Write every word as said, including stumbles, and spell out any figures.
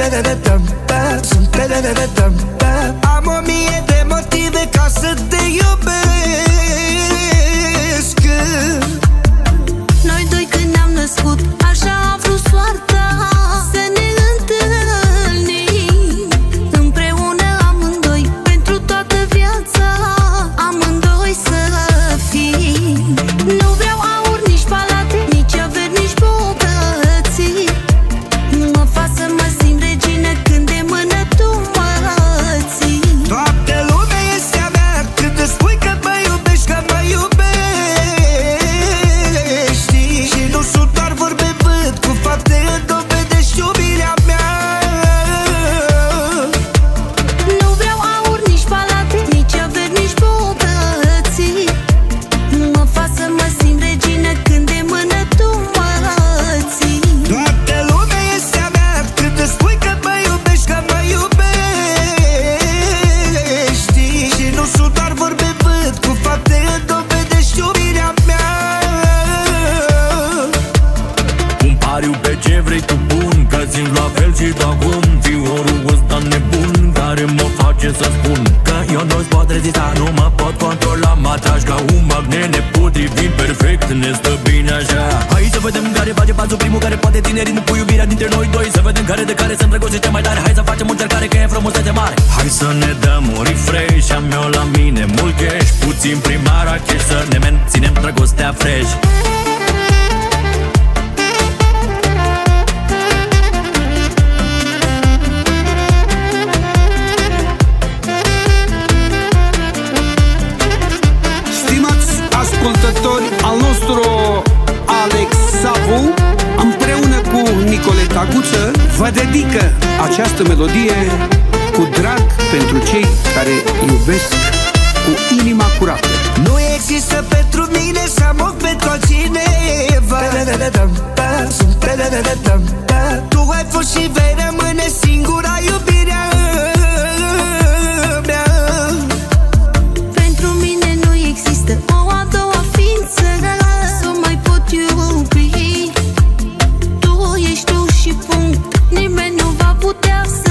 Am o mie de motive ca să te iubesc. Noi doi când ne-am născut, așa a vrut soarta să ne întâlnim împreună amândoi, pentru toată viața amândoi să fim. Nu vreau aur, nici palate, nici averi, nici bogății. Mă fac să mă simt regină când de mână tu mă ții. Toată lumea este a mea când îți spui că mă iubești, că mă iubești. Și nu sunt doar vorbe, văd cu fapte îmi dovedești iubirea mea. Nu vreau aur, nici palate, nici averi, nici bogății. Mă fac să mă simt regină când de mână tu mă ții. Toată lumea este a mea când îți spui că mă iubești, că mă iubești. Și nu sunt doar vorbe, văd cu fapte îmi dovedești iubirea mea. Un pariu pe ce vrei tu bun, că simt la fel și tu acum. Fiorul ăsta nebun care mă face să spun că eu nu-ți pot rezista, nu mă pot controla. Mă atragi ca un magnet nepotrivit, perfect, ne stă bine așa. Hai să vedem care face pasul primul, care poate ține ritmul cu iubirea dintre noi doi. Să vedem care de care se îndrăgostește mai tare. Hai să facem o încercare că e frumusețe mare. Hai să ne dăm un refresh, am eu la mine mult cash, puțin primara cash, să ne menținem dragostea fresh. Stimați ascultători, al nostru Alex Savu, împreună cu Nicoleta Guță, vă dedică această melodie cu drag pentru cei care iubesc cu inima curată. Nu există pentru mine să mă pentru altcineva. Tu ai fost și vei rămâne singura iubirea mea. Pentru mine nu există o a doua ființă să mai pot iubi. Tu ești tu și punct, nimeni nu va putea să